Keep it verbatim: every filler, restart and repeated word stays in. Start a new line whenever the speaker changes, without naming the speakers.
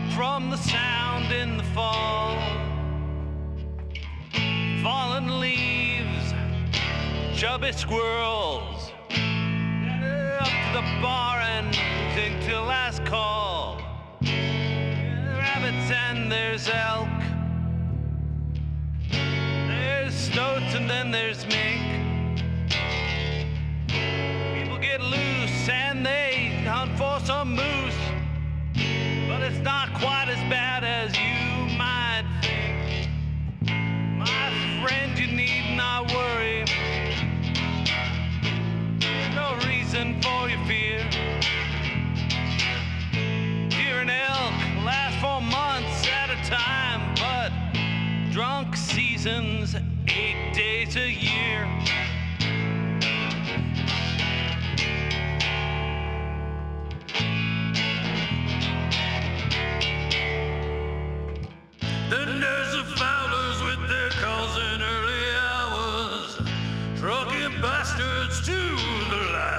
from the sound in the fall. Fallen leaves, chubby squirrels, up to the bar and sing till last call. Rabbits and there's elk, there's stoats and then there's mink. People get loose and they hunt for some moose, but it's not quite as bad as you might think. My friend, you need not worry, there's no reason for your fear. Deer and elk last for months at a time, but drunk season's eight days a year.